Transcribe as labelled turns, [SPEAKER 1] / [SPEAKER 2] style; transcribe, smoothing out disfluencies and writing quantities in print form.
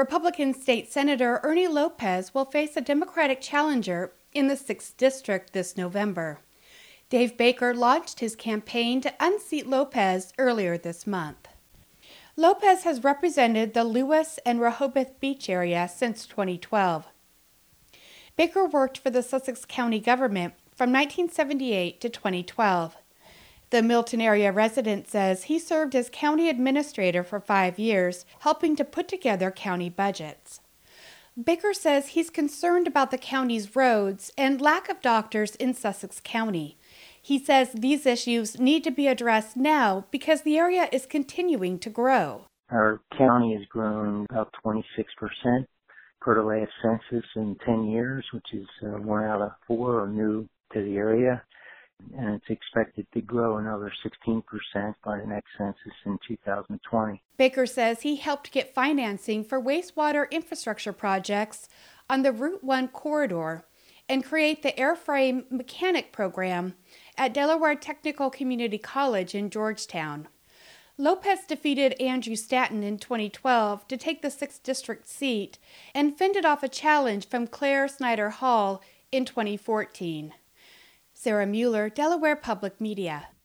[SPEAKER 1] Republican State Senator Ernie Lopez will face a Democratic challenger in the 6th District this November. Dave Baker launched his campaign to unseat Lopez earlier this month. Lopez has represented the Lewis and Rehoboth Beach area since 2012. Baker worked for the Sussex County government from 1978 to 2012. The Milton area resident says he served as county administrator for 5 years, helping to put together county budgets. Baker says he's concerned about the county's roads and lack of doctors in Sussex County. He says these issues need to be addressed now because the area is continuing to grow.
[SPEAKER 2] Our county has grown about 26% per the last census in 10 years, which is 1 out of 4 are new to the area, and it's expected to grow another 16% by the next census in 2020.
[SPEAKER 1] Baker says he helped get financing for wastewater infrastructure projects on the Route 1 corridor and create the airframe mechanic program at Delaware Technical Community College in Georgetown. Lopez defeated Andrew Stanton in 2012 to take the 6th District seat and fended off a challenge from Claire Snyder Hall in 2014. Sarah Mueller, Delaware Public Media.